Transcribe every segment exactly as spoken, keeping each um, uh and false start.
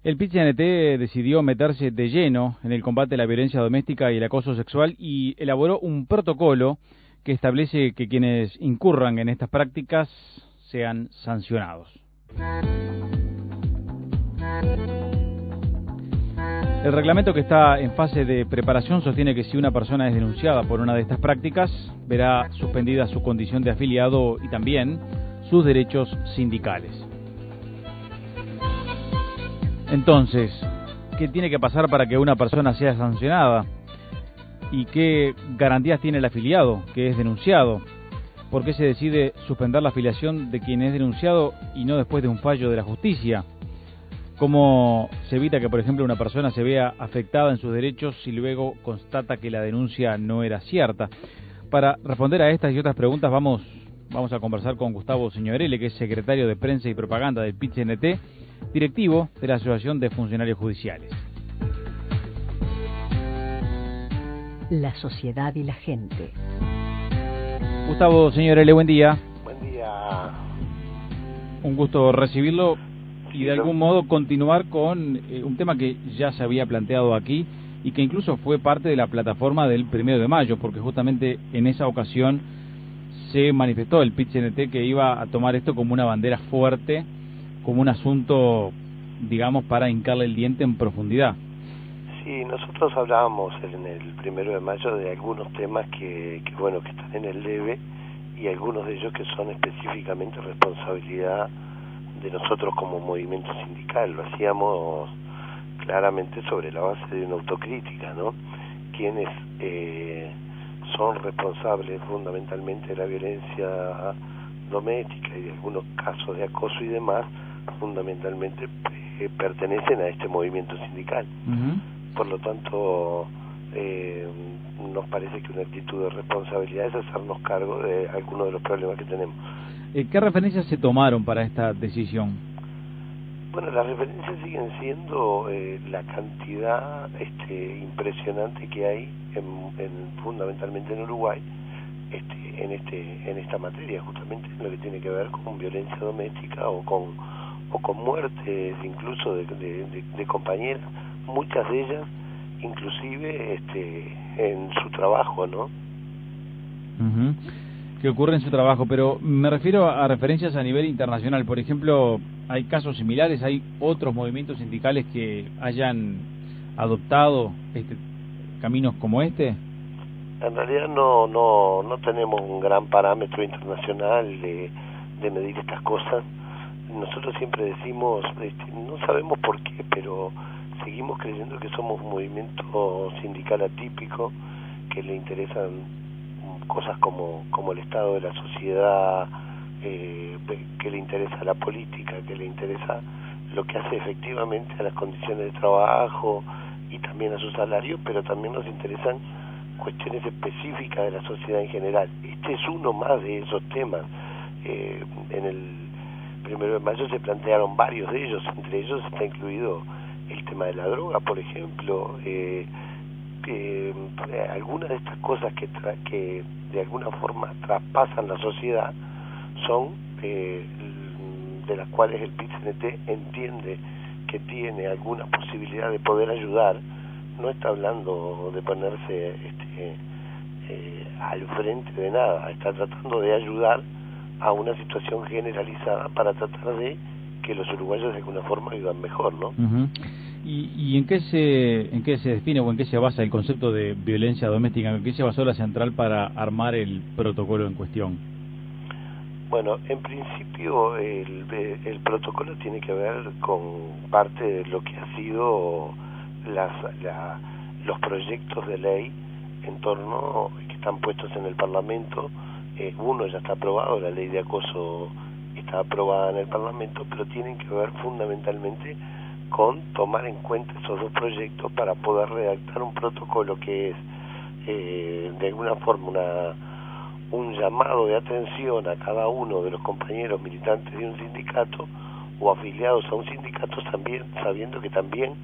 El P I T C N T decidió meterse de lleno en el combate a la violencia doméstica y el acoso sexual y elaboró un protocolo que establece que quienes incurran en estas prácticas sean sancionados. El reglamento, que está en fase de preparación, sostiene que si una persona es denunciada por una de estas prácticas, verá suspendida su condición de afiliado y también sus derechos sindicales. Entonces, ¿qué tiene que pasar para que una persona sea sancionada? ¿Y qué garantías tiene el afiliado que es denunciado? ¿Por qué se decide suspender la afiliación de quien es denunciado y no después de un fallo de la justicia? ¿Cómo se evita que, por ejemplo, una persona se vea afectada en sus derechos si luego constata que la denuncia no era cierta? Para responder a estas y otras preguntas vamos, vamos a conversar con Gustavo Signorelli, que es secretario de Prensa y Propaganda del P I T C N T, directivo de la Asociación de Funcionarios Judiciales. La sociedad y la gente. Gustavo Signorelli, buen día. Buen día. Un gusto recibirlo y de algún modo continuar con eh, un tema que ya se había planteado aquí y que incluso fue parte de la plataforma del primero de mayo, porque justamente en esa ocasión se manifestó el P I T C N T que iba a tomar esto como una bandera fuerte, como un asunto, digamos, para hincarle el diente en profundidad. Sí, nosotros hablábamos en el primero de mayo de algunos temas que, que bueno, que están en el debe y algunos de ellos que son específicamente responsabilidad de nosotros como movimiento sindical. Lo hacíamos claramente sobre la base de una autocrítica, ¿no? Quienes eh, son responsables fundamentalmente de la violencia doméstica y de algunos casos de acoso y demás, fundamentalmente eh, pertenecen a este movimiento sindical. Uh-huh. Por lo tanto, eh, nos parece que una actitud de responsabilidad es hacernos cargo de algunos de los problemas que tenemos. ¿Qué referencias se tomaron para esta decisión? Bueno, las referencias siguen siendo eh, la cantidad este, impresionante que hay, en, en, fundamentalmente en Uruguay, este, en este en esta materia, justamente en lo que tiene que ver con violencia doméstica o con o con muertes incluso de, de, de, de compañeras, muchas de ellas inclusive este, en su trabajo, ¿no? Uh-huh. Que ocurre en su trabajo, pero me refiero a referencias a nivel internacional. Por ejemplo, ¿hay casos similares? ¿Hay otros movimientos sindicales que hayan adoptado este, caminos como este? En realidad no no no tenemos un gran parámetro internacional de, de medir estas cosas. Nosotros siempre decimos, este, no sabemos por qué, pero seguimos creyendo que somos un movimiento sindical atípico, que le interesan cosas como como el estado de la sociedad, eh, que le interesa la política, que le interesa lo que hace efectivamente a las condiciones de trabajo y también a su salario, pero también nos interesan cuestiones específicas de la sociedad en general. Este es uno más de esos temas. Eh, en el primero de mayo se plantearon varios de ellos, entre ellos está incluido el tema de la droga, por ejemplo. eh, Eh, algunas de estas cosas que, tra que de alguna forma traspasan la sociedad son eh, de las cuales el P I T C N T entiende que tiene alguna posibilidad de poder ayudar. No está hablando de ponerse este, eh, al frente de nada, está tratando de ayudar a una situación generalizada para tratar de que los uruguayos de alguna forma vivan mejor, ¿no? Uh-huh. ¿Y, y en qué se en qué se define o en qué se basa el concepto de violencia doméstica? ¿En qué se basó la central para armar el protocolo en cuestión? Bueno, en principio el, el protocolo tiene que ver con parte de lo que ha sido las, la, los proyectos de ley en torno que están puestos en el Parlamento. Eh, uno ya está aprobado, la ley de acoso está aprobada en el Parlamento, pero tienen que ver fundamentalmente con tomar en cuenta esos dos proyectos para poder redactar un protocolo que es eh, de alguna forma una, un llamado de atención a cada uno de los compañeros militantes de un sindicato o afiliados a un sindicato, también sabiendo que también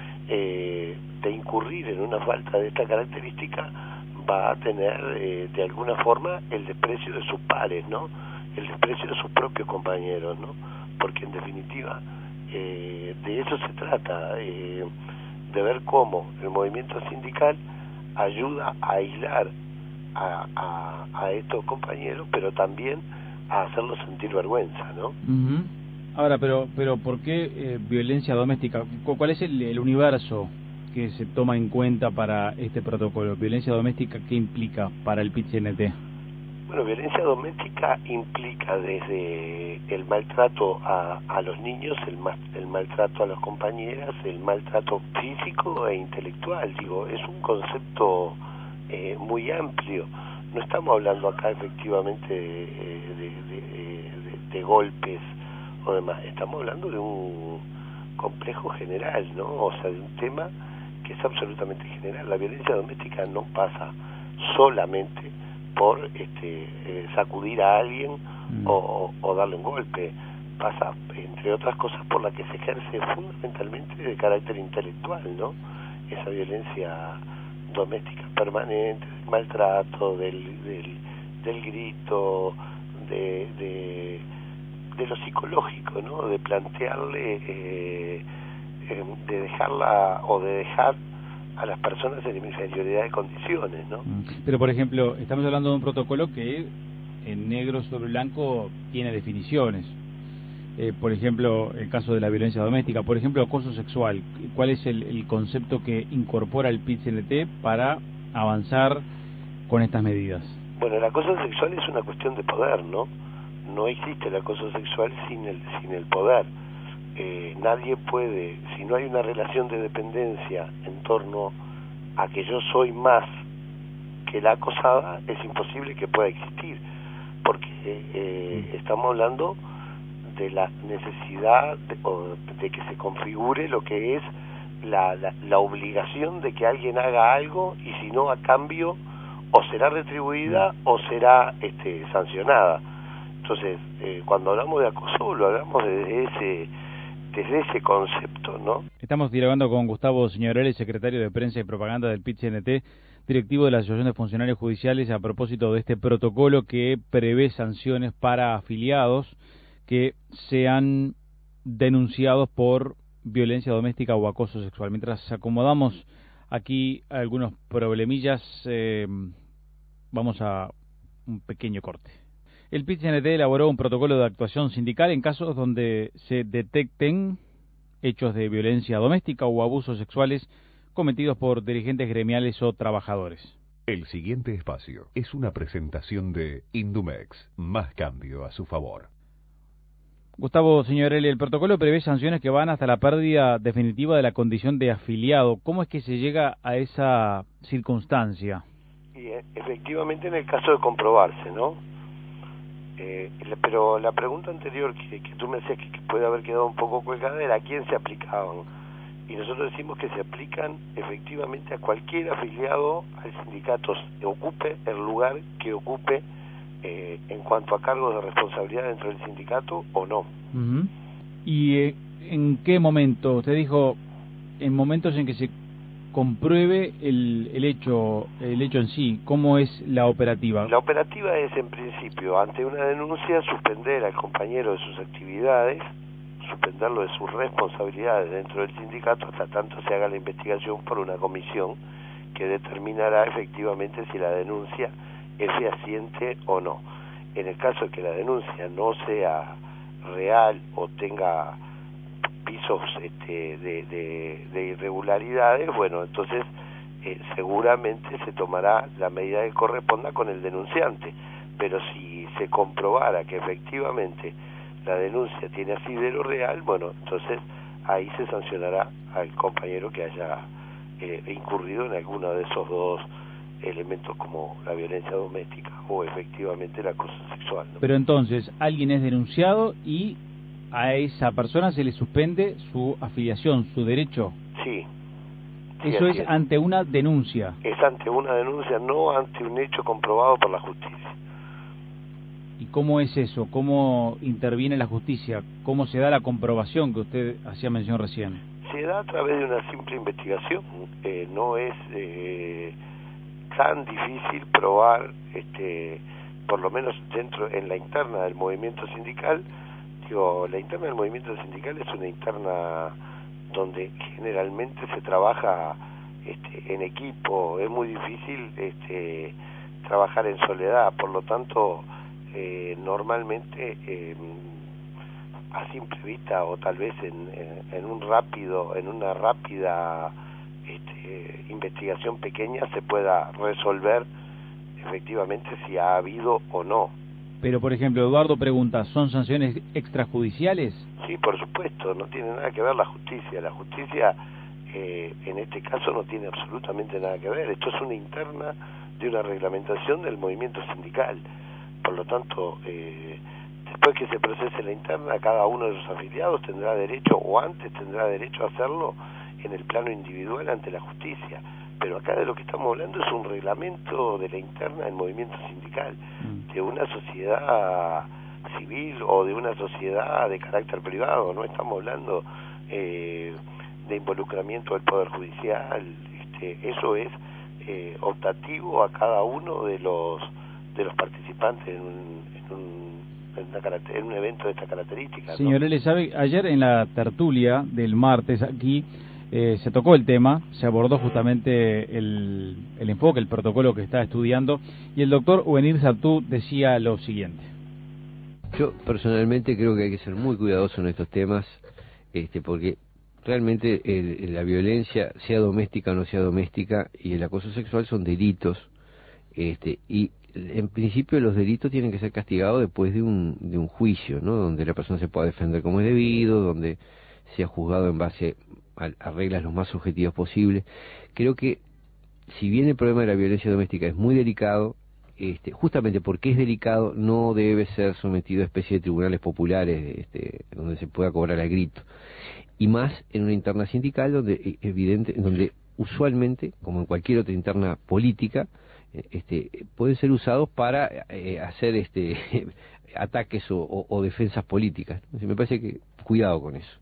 eh, de incurrir en una falta de esta característica va a tener eh, de alguna forma el desprecio de sus pares, ¿no? El desprecio de sus propios compañeros, ¿no? Porque en definitiva Eh, de eso se trata, eh, de ver cómo el movimiento sindical ayuda a aislar a, a, a estos compañeros, pero también a hacerlos sentir vergüenza, ¿no? Uh-huh. Ahora, pero pero ¿por qué eh, violencia doméstica? ¿Cuál es el, el universo que se toma en cuenta para este protocolo? ¿Violencia doméstica qué implica para el P I T C N T? Bueno, violencia doméstica implica desde el maltrato a, a los niños, el, ma, el maltrato a las compañeras, el maltrato físico e intelectual. Digo, es un concepto eh, muy amplio. No estamos hablando acá efectivamente de, de, de, de, de golpes o demás. Estamos hablando de un complejo general, ¿no? O sea, de un tema que es absolutamente general. La violencia doméstica no pasa solamente por este eh, sacudir a alguien mm. o, o darle un golpe, pasa entre otras cosas por la que se ejerce fundamentalmente de carácter intelectual, ¿no? Esa violencia doméstica permanente, del maltrato, del, del, del grito, de, de, de lo psicológico, ¿no? De plantearle, eh, eh, de dejarla o de dejar a las personas en inferioridad de condiciones, ¿no? Pero, por ejemplo, estamos hablando de un protocolo que en negro sobre blanco tiene definiciones. Eh, por ejemplo, el caso de la violencia doméstica, por ejemplo, acoso sexual. ¿Cuál es el, el concepto que incorpora el P I T C N T para avanzar con estas medidas? Bueno, el acoso sexual es una cuestión de poder, ¿no? No existe el acoso sexual sin el, sin el poder. Eh, nadie puede, si no hay una relación de dependencia en torno a que yo soy más que la acosada, es imposible que pueda existir, porque eh, estamos hablando de la necesidad de, o de que se configure lo que es la, la, la obligación de que alguien haga algo, y si no, a cambio o será retribuida o será este, sancionada. Entonces, eh, cuando hablamos de acoso, lo hablamos desde ese desde ese concepto, ¿no? Estamos dialogando con Gustavo Signorelli, secretario de Prensa y Propaganda del P I T C N T, directivo de la Asociación de Funcionarios Judiciales, a propósito de este protocolo que prevé sanciones para afiliados que sean denunciados por violencia doméstica o acoso sexual. Mientras acomodamos aquí algunos problemillas, eh, vamos a un pequeño corte. El P I T C N T elaboró un protocolo de actuación sindical en casos donde se detecten hechos de violencia doméstica o abusos sexuales cometidos por dirigentes gremiales o trabajadores. El siguiente espacio es una presentación de Indumex, más cambio a su favor. Gustavo Signorelli, el protocolo prevé sanciones que van hasta la pérdida definitiva de la condición de afiliado. ¿Cómo es que se llega a esa circunstancia? Y efectivamente, en el caso de comprobarse, ¿no? Eh, pero la pregunta anterior que, que tú me decías que, que puede haber quedado un poco colgada era a quién se aplicaban, y nosotros decimos que se aplican efectivamente a cualquier afiliado al sindicato, ocupe el lugar que ocupe eh, en cuanto a cargos de responsabilidad dentro del sindicato o no. Uh-huh. ¿Y eh, en qué momento? Usted dijo en momentos en que se compruebe el, el hecho el hecho en sí. ¿Cómo es la operativa? La operativa es, en principio, ante una denuncia, suspender al compañero de sus actividades, suspenderlo de sus responsabilidades dentro del sindicato hasta tanto se haga la investigación por una comisión que determinará efectivamente si la denuncia es fehaciente o no. En el caso de que la denuncia no sea real o tenga pisos este, de, de, de irregularidades, bueno, entonces eh, seguramente se tomará la medida que corresponda con el denunciante, pero si se comprobara que efectivamente la denuncia tiene asidero real, bueno, entonces ahí se sancionará al compañero que haya eh, incurrido en alguno de esos dos elementos, como la violencia doméstica o efectivamente el acoso sexual, ¿no? Pero entonces, alguien es denunciado y a esa persona se le suspende su afiliación, su derecho. Sí. sí Eso es, es ante una denuncia. Es ante una denuncia, no ante un hecho comprobado por la justicia. ¿Y cómo es eso? ¿Cómo interviene la justicia? ¿Cómo se da la comprobación que usted hacía mención recién? Se da a través de una simple investigación. Eh, no es eh, tan difícil probar, este, por lo menos dentro en la interna del movimiento sindical, digo, la interna del movimiento sindical es una interna donde generalmente se trabaja este, en equipo, es muy difícil este, trabajar en soledad, por lo tanto, eh, normalmente eh, a simple vista o tal vez en, en, en un rápido, en una rápida este, investigación pequeña se pueda resolver efectivamente si ha habido o no. Pero, por ejemplo, Eduardo pregunta, ¿son sanciones extrajudiciales? Sí, por supuesto, no tiene nada que ver la justicia. La justicia, eh, en este caso, no tiene absolutamente nada que ver. Esto es una interna de una reglamentación del movimiento sindical. Por lo tanto, eh, después que se procese la interna, cada uno de sus afiliados tendrá derecho, o antes tendrá derecho a hacerlo en el plano individual ante la justicia. Pero acá de lo que estamos hablando es un reglamento de la interna del movimiento sindical, de una sociedad civil o de una sociedad de carácter privado. No estamos hablando eh, de involucramiento del Poder Judicial. Este, eso es eh, optativo a cada uno de los de los participantes en un, en un, en una, en un evento de esta característica, ¿no? Señor L., ¿sabe? Ayer en la tertulia del martes aquí eh, se tocó el tema, se abordó justamente el, el enfoque, el protocolo que está estudiando, y el doctor Uvenir Sartú decía lo siguiente. Yo personalmente creo que hay que ser muy cuidadoso en estos temas, este, porque realmente el, la violencia, sea doméstica o no sea doméstica, y el acoso sexual son delitos, este, y en principio los delitos tienen que ser castigados después de un, de un juicio, ¿no? Donde la persona se pueda defender como es debido, donde sea juzgado en base a, a reglas lo más objetivas posibles. Creo que si bien el problema de la violencia doméstica es muy delicado, este, justamente porque es delicado no debe ser sometido a especie de tribunales populares este, donde se pueda cobrar al grito, y más en una interna sindical donde evidente, donde usualmente, como en cualquier otra interna política, este, pueden ser usados para eh, hacer este ataques o, o, o defensas políticas. Entonces, me parece que cuidado con eso.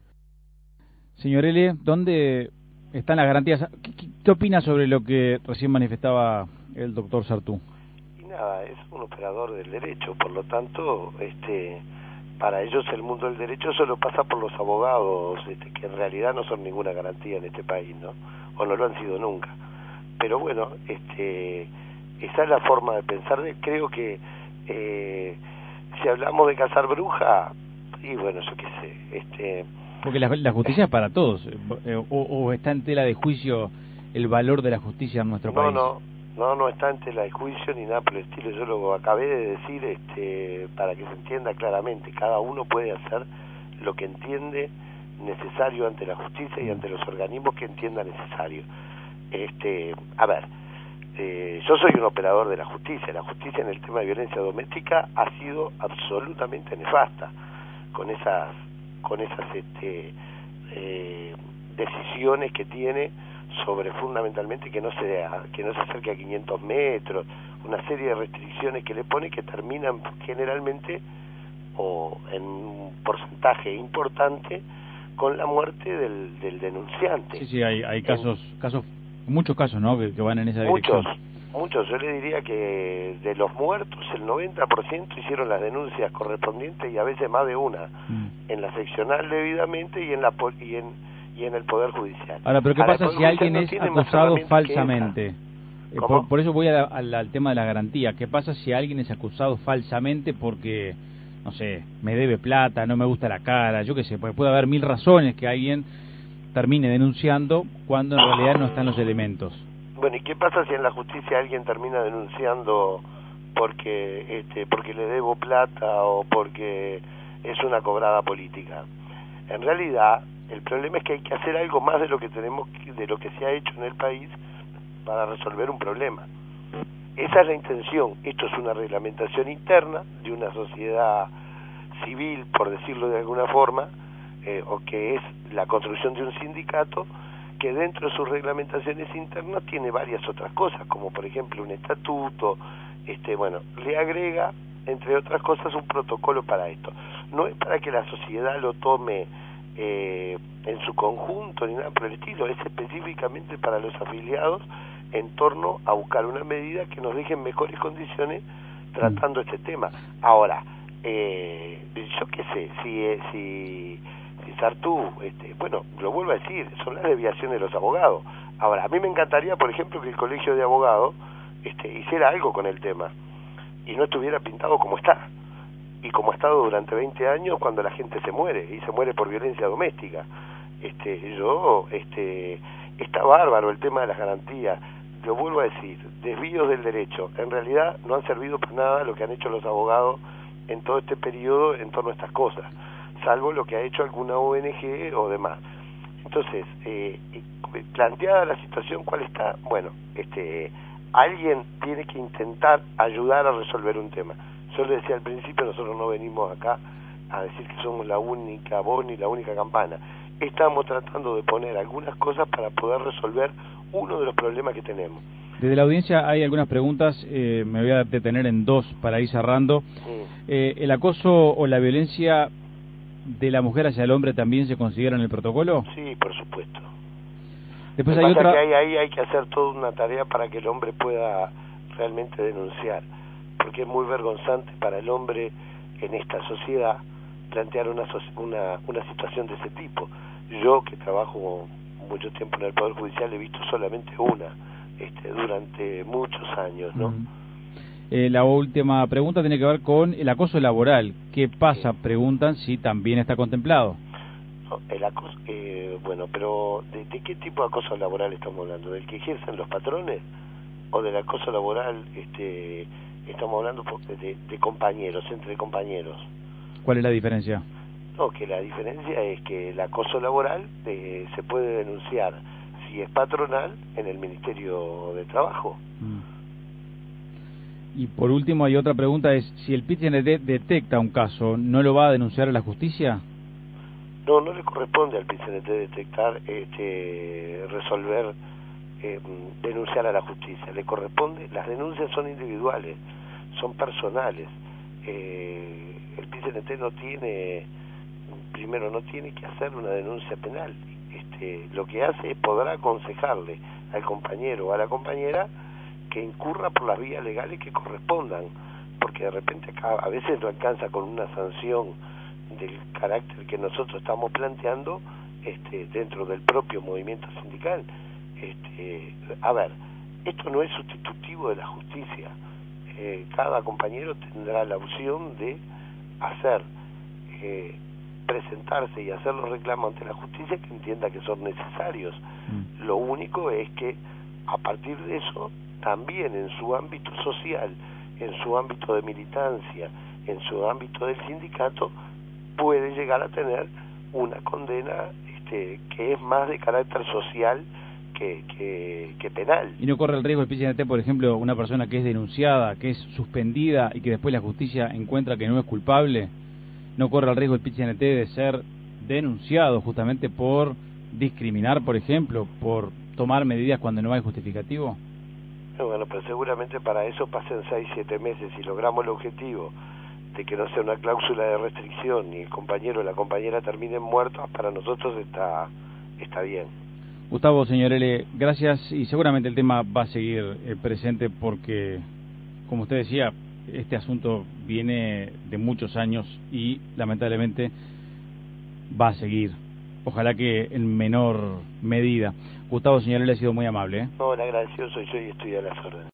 Señor L., ¿dónde están las garantías? ¿Qué, qué, qué opina sobre lo que recién manifestaba el doctor Sartú? Y nada, es un operador del derecho, por lo tanto, este, para ellos el mundo del derecho solo pasa por los abogados, este, que en realidad no son ninguna garantía en este país, ¿no? O no lo han sido nunca. Pero bueno, este, esa es la forma de pensar. Creo que eh, si hablamos de cazar bruja, y bueno, yo qué sé, este... Porque la, la justicia es para todos, eh, o, o está en tela de juicio el valor de la justicia en nuestro no, país. No, no, no está en tela de juicio ni nada por el estilo. Yo lo acabé de decir este, para que se entienda claramente. Cada uno puede hacer lo que entiende necesario ante la justicia y ante los organismos que entienda necesario. Este, a ver, eh, yo soy un operador de la justicia. La justicia en el tema de violencia doméstica ha sido absolutamente nefasta, con esas con esas este, eh, decisiones que tiene sobre fundamentalmente que no se que no se acerque a quinientos metros, una serie de restricciones que le pone que terminan generalmente o en un porcentaje importante con la muerte del, del denunciante. Sí, sí, hay, hay casos, en, casos, muchos casos, ¿no?, que, que van en esa muchos, dirección. Muchos, yo le diría que de los muertos el noventa por ciento hicieron las denuncias correspondientes y a veces más de una, mm. en la seccional debidamente y en la y en y en el Poder Judicial. Ahora, pero ¿qué Ahora, pasa si alguien no es acusado falsamente? Eh, por, por eso voy a, a, al tema de la garantía. ¿Qué pasa si alguien es acusado falsamente porque, no sé, me debe plata, no me gusta la cara, yo qué sé, porque puede haber mil razones que alguien termine denunciando cuando en realidad no están los elementos? Bueno, ¿y qué pasa si en la justicia alguien termina denunciando porque este porque le debo plata o porque es una cobrada política? En realidad, el problema es que hay que hacer algo más de lo que tenemos, de lo que se ha hecho en el país para resolver un problema. Esa es la intención. Esto es una reglamentación interna de una sociedad civil, por decirlo de alguna forma, eh, o que es la construcción de un sindicato que dentro de sus reglamentaciones internas tiene varias otras cosas, como por ejemplo un estatuto, este, bueno, le agrega, entre otras cosas, un protocolo para esto. No es para que la sociedad lo tome eh, en su conjunto ni nada por el estilo, es específicamente para los afiliados en torno a buscar una medida que nos deje en mejores condiciones tratando este tema. Ahora, eh, yo qué sé, si, eh, si, si Sartú, este, bueno, lo vuelvo a decir, son las desviaciones de los abogados. Ahora, a mí me encantaría, por ejemplo, que el Colegio de Abogados este, hiciera algo con el tema y no estuviera pintado como está, y como ha estado durante veinte años cuando la gente se muere, y se muere por violencia doméstica. Este, yo, este, está bárbaro el tema de las garantías, lo vuelvo a decir, desvíos del derecho, en realidad no han servido para nada lo que han hecho los abogados en todo este periodo en torno a estas cosas, salvo lo que ha hecho alguna O N G o demás. Entonces, eh, planteada la situación, ¿cuál está? Bueno, este, alguien tiene que intentar ayudar a resolver un tema. Yo le decía al principio, nosotros no venimos acá a decir que somos la única voz ni la única campana. Estamos tratando de poner algunas cosas para poder resolver uno de los problemas que tenemos. Desde la audiencia hay algunas preguntas, eh, me voy a detener en dos para ir cerrando. Mm. Eh, ¿El acoso o la violencia de la mujer hacia el hombre también se considera en el protocolo? Sí, por supuesto. Después hay otra... que ahí, ahí hay que hacer toda una tarea para que el hombre pueda realmente denunciar, porque es muy vergonzante para el hombre en esta sociedad plantear una, una, una situación de ese tipo. Yo, que trabajo mucho tiempo en el Poder Judicial, he visto solamente una este, durante muchos años, ¿no? Uh-huh. Eh, la última pregunta tiene que ver con el acoso laboral. ¿Qué pasa? Preguntan si también está contemplado. No, el acoso, eh, bueno, pero ¿de, ¿de qué tipo de acoso laboral estamos hablando? ¿Del que ejercen los patrones? ¿O del acoso laboral, este, estamos hablando de, de compañeros, entre compañeros? ¿Cuál es la diferencia? No, que la diferencia es que el acoso laboral eh, se puede denunciar, si es patronal, en el Ministerio de Trabajo. Mm. Y por último hay otra pregunta, es si el P I T C N T detecta un caso, ¿no lo va a denunciar a la justicia? No, no le corresponde al P I T C N T detectar, este, resolver, eh, denunciar a la justicia. Le corresponde, las denuncias son individuales, son personales. Eh, el P I T C N T no tiene, primero no tiene que hacer una denuncia penal. Este, lo que hace es poder aconsejarle al compañero o a la compañera que incurra por las vías legales que correspondan, porque de repente acá a veces no alcanza con una sanción del carácter que nosotros estamos planteando este, dentro del propio movimiento sindical. Este, a ver, esto no es sustitutivo de la justicia. Eh, cada compañero tendrá la opción de hacer, eh, presentarse y hacer los reclamos ante la justicia que entienda que son necesarios. Mm. Lo único es que a partir de eso, también en su ámbito social, en su ámbito de militancia, en su ámbito del sindicato, puede llegar a tener una condena este, que es más de carácter social que, que, que penal. ¿Y no corre el riesgo el P I T C N T, por ejemplo, una persona que es denunciada, que es suspendida y que después la justicia encuentra que no es culpable? ¿No corre el riesgo el P I T C N T de ser denunciado justamente por discriminar, por ejemplo, por tomar medidas cuando no hay justificativo? Bueno, pero seguramente para eso pasen seis, siete meses y logramos el objetivo de que no sea una cláusula de restricción ni el compañero o la compañera terminen muertos, para nosotros está, está bien. Gustavo Signorelli, gracias, y seguramente el tema va a seguir eh, presente porque, como usted decía, este asunto viene de muchos años y lamentablemente va a seguir. Ojalá que en menor medida. Gustavo Signorelli ha sido muy amable, ¿eh? No, el agradecido soy yo y estoy a las órdenes.